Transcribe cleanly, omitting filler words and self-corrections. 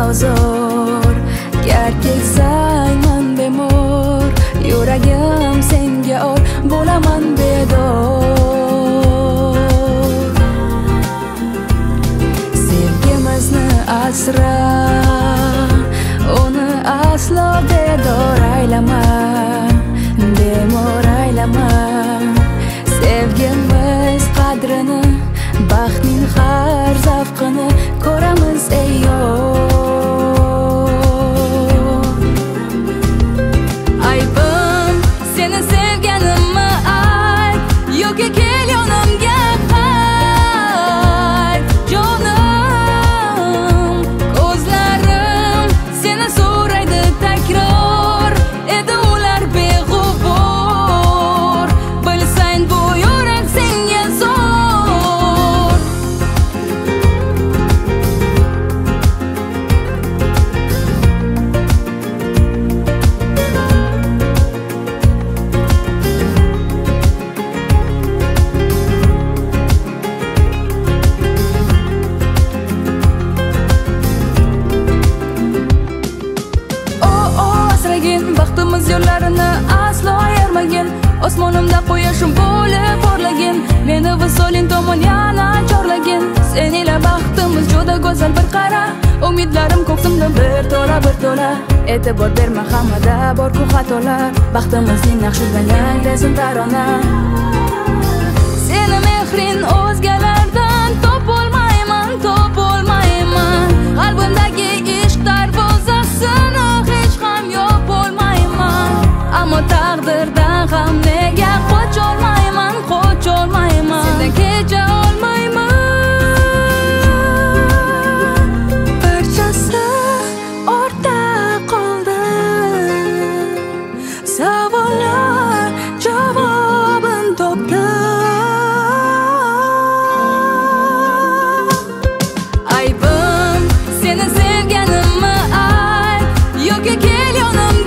zo'r. Gar kelsayman bemor, yuragim senga or, bo'laman bedor. Sevgimizni asra, uni aslo bedor aylama, bemor aylama. Sevgimiz qadrini, baxtning har zavqini ko'ramiz ey yor. Aybim seni sevganimmi ayt, yoki kel yonimga qayt. Jonim, ko'zlarim seni so'raydi takror, edi ular beg'ubor. Bilsang bu yurak senga zo'r. Baxtimiz yo'llarini aslo ayirmagin, osmonimda quyoshim bo'lib porlagin, meni visoling tomon yana chorlagin. Sen ila baxtimiz juda go'zal bir qara, umidlarim ko'ksimda bir to'la. E'tibor berma, hammada bor-ku xatolar, baxtimizning naqshidan yangrasin tarona. Seni mehrin o'zgalardan topolmayman. Qalbimdagi ishq darvozasini hech ham yopolmayman. Ammo taqdirdan ham nega qocholmayman. Sendan kecha olmayman. Barchasi ortda qoldi, savollar javobin topdi. Aybim seni sevganimmi ayt, yoki kel yonimga